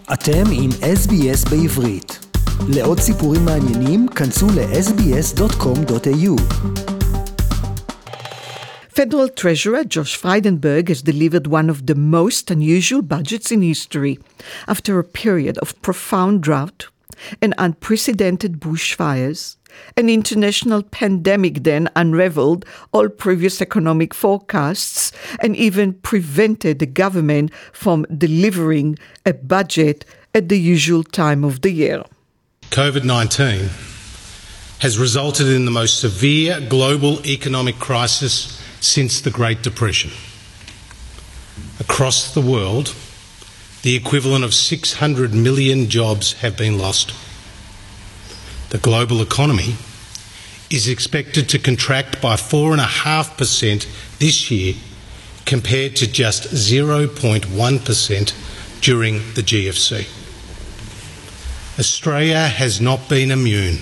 אתם עם SBS בעברית. לעוד סיפורים מעניינים, כנסו ל-sbs.com.au. Federal Treasurer Josh Frydenberg has delivered one of the most unusual budgets in history after a period of profound drought and unprecedented bushfires. An international pandemic then unraveled all previous economic forecasts and even prevented the government from delivering a budget at the usual time of the year. COVID-19 has resulted in the most severe global economic crisis since the Great Depression. Across the world, the equivalent of 600 million jobs have been lost. The global economy is expected to contract by 4.5% this year compared to just 0.1% during the GFC. Australia has not been immune.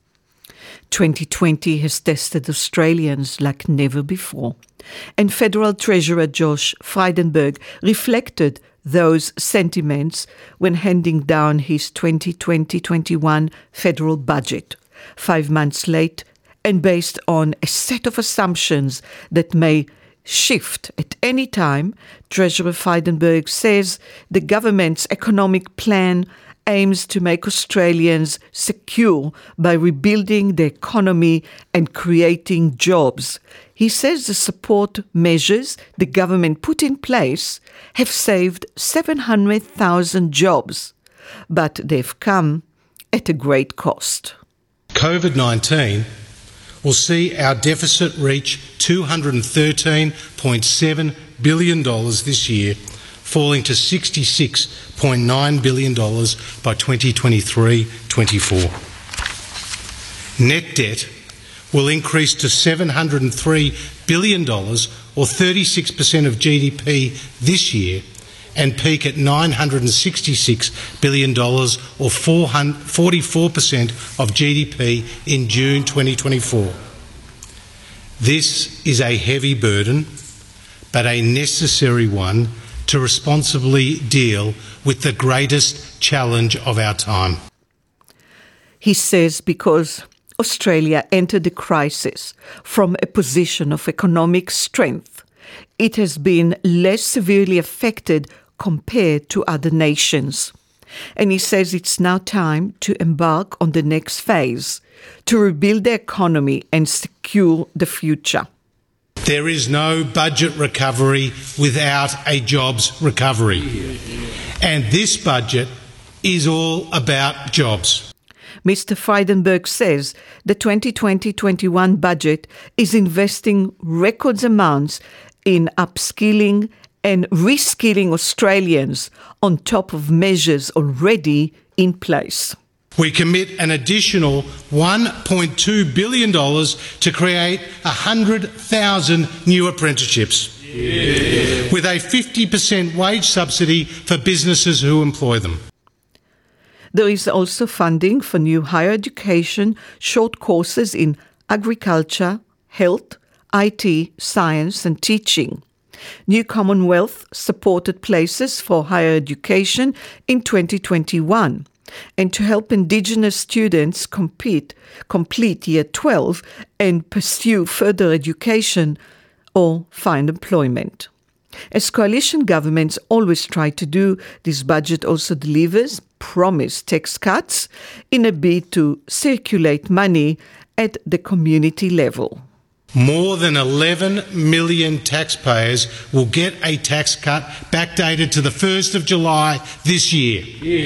2020 has tested Australians like never before, and Federal Treasurer Josh Frydenberg reflected those sentiments when handing down his 2020-21 federal budget, 5 months late and based on a set of assumptions that may shift at any time. Treasurer Frydenberg says the government's economic plan aims to make Australians secure by rebuilding the economy and creating jobs. He says the support measures the government put in place have saved 700,000 jobs, but they've come at a great cost. COVID-19 will see our deficit reach $213.7 billion this year, falling to $66.9 billion by 2023-24. Net debt will increase to $703 billion, or 36% of GDP this year, and peak at $966 billion, or 44% of GDP in June 2024. This is a heavy burden, but a necessary one to responsibly deal with the greatest challenge of our time. He says because Australia entered the crisis from a position of economic strength, it has been less severely affected compared to other nations. And he says it's now time to embark on the next phase, to rebuild the economy and secure the future. There is no budget recovery without a jobs recovery. And this budget is all about jobs. Mr. Frydenberg says the 2020-21 budget is investing record amounts in upskilling and reskilling Australians on top of measures already in place. We commit an additional $1.2 billion to create 100,000 new apprenticeships, with a 50% wage subsidy for businesses who employ them. There is also funding for new higher education short courses in agriculture, health, IT, science and teaching. New Commonwealth-supported places for higher education in 2021. And to help Indigenous students complete Year 12 and pursue further education or find employment. As coalition governments always try to do, this budget also delivers promised tax cuts in a bid to circulate money at the community level. More than 11 million taxpayers will get a tax cut backdated to the 1st of July this year.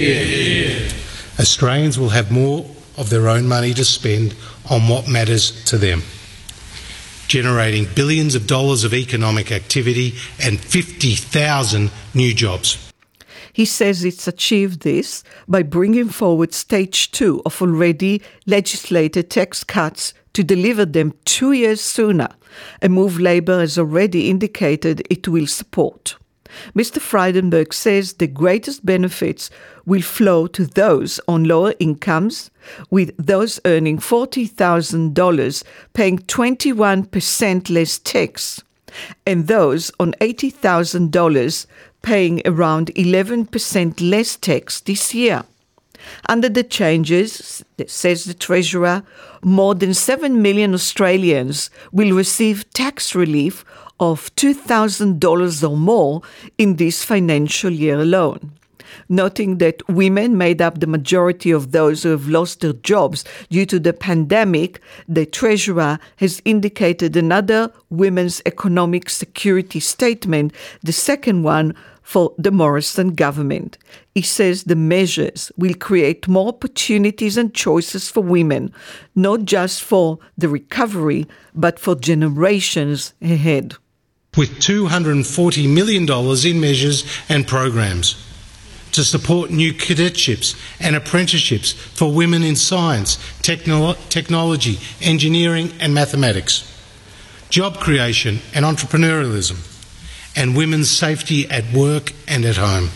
Australians will have more of their own money to spend on what matters to them, generating billions of dollars of economic activity and 50,000 new jobs. He says it's achieved this by bringing forward stage 2 of already legislated tax cuts to deliver them 2 years sooner, a move Labor has already indicated it will support. Mr. Frydenberg says the greatest benefits will flow to those on lower incomes, with those earning $40,000 paying 21% less tax, and those on $80,000 paying around 11% less tax this year. Under the changes, says the Treasurer, more than 7 million Australians will receive tax relief of $2,000 or more in this financial year alone. Noting that women made up the majority of those who have lost their jobs due to the pandemic, the Treasurer has indicated another women's economic security statement, the second one for the Morrison government. He says the measures will create more opportunities and choices for women, not just for the recovery, but for generations ahead. With $240 million in measures and programs to support new cadetships and apprenticeships for women in science, technology, engineering and mathematics, job creation and entrepreneurialism, and women's safety at work and at home.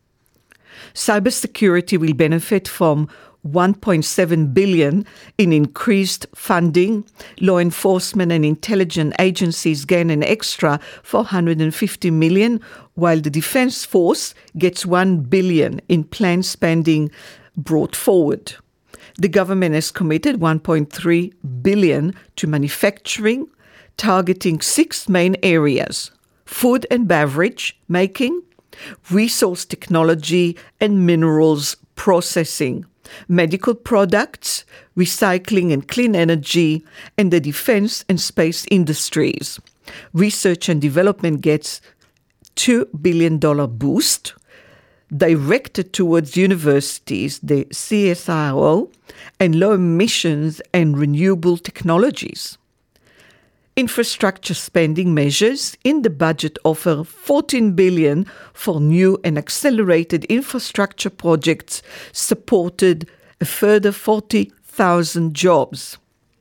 Cybersecurity will benefit from $1.7 billion in increased funding. Law enforcement and intelligence agencies gain an extra $450 million, while the Defence Force gets $1 billion in planned spending brought forward. The government has committed $1.3 billion to manufacturing, targeting 6 main areas: food and beverage making, resource technology and minerals processing, medical products, recycling and clean energy, and the defense and space industries. Research and development gets $2 billion boost directed towards universities, the CSIRO, and low emissions and renewable technologies. Infrastructure spending measures in the budget offer $14 billion for new and accelerated infrastructure projects, supported a further 40,000 jobs.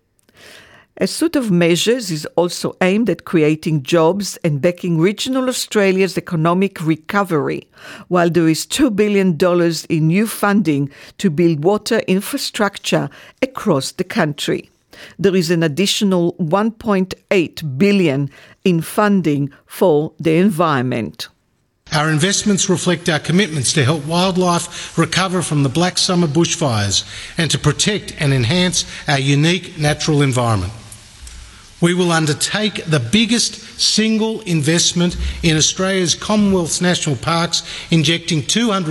A suite of measures is also aimed at creating jobs and backing regional Australia's economic recovery, while there is $2 billion in new funding to build water infrastructure across the country. There is an additional $1.8 billion in funding for the environment. Our investments reflect our commitments to help wildlife recover from the Black Summer bushfires and to protect and enhance our unique natural environment. We will undertake the biggest single investment in Australia's Commonwealth's national parks, injecting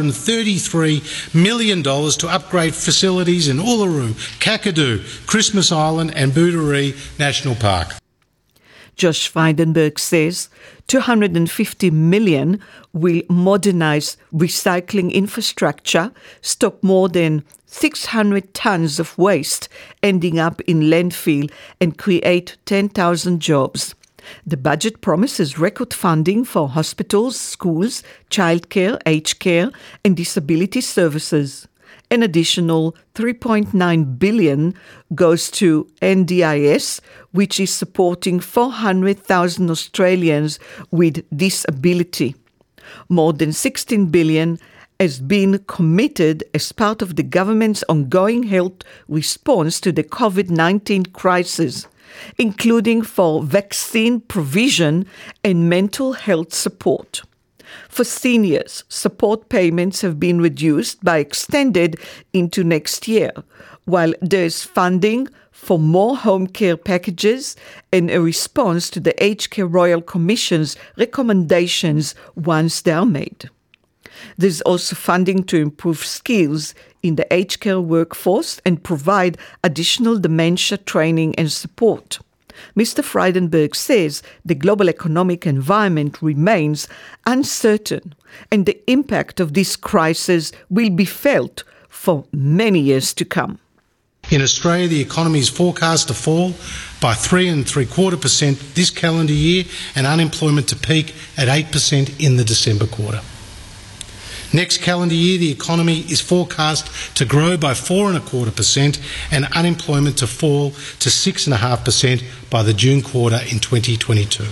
$233 million to upgrade facilities in Uluru, Kakadu, Christmas Island and Booderee National Park. Josh Frydenberg says $250 million will modernise recycling infrastructure, stop more than 600 tonnes of waste ending up in landfill, and create 10,000 jobs. The budget promises record funding for hospitals, schools, childcare, aged care, and disability services. An additional $3.9 billion goes to NDIS, which is supporting 400,000 Australians with disability. More than $16 billion has been committed as part of the government's ongoing health response to the COVID-19 crisis, including for vaccine provision and mental health support. For seniors, support payments have been reduced by extended into next year, while there is funding for more home care packages and a response to the Aged Care Royal Commission's recommendations once they are made. There's also funding to improve skills in the aged care workforce and provide additional dementia training and support. Mr. Frydenberg says the global economic environment remains uncertain and the impact of this crisis will be felt for many years to come. In Australia, the economy is forecast to fall by 3.75% this calendar year and unemployment to peak at 8% in the December quarter. Next calendar year, the economy is forecast to grow by 4.25% and unemployment to fall to 6.5% by the June quarter in 2022.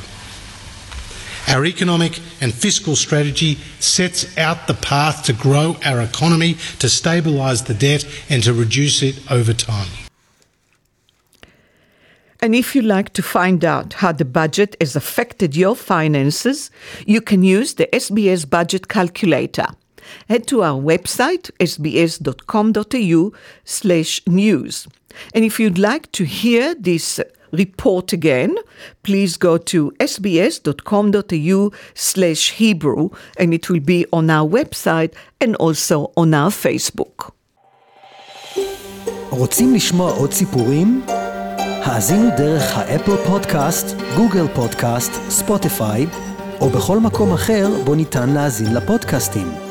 Our economic and fiscal strategy sets out the path to grow our economy, to stabilise the debt and to reduce it over time. And if you'd like to find out how the budget has affected your finances, you can use the SBS Budget Calculator. Head to our website, sbs.com.au/news. And if you'd like to hear this report again, please go to sbs.com.au/Hebrew, and it will be on our website and also on our Facebook. רוצים לשמוע עוד סיפורים? האזינו דרך האפל פודקאסט, גוגל פודקאסט, ספוטיפיי, או בכל מקום אחר בו ניתן להאזין לפודקאסטים.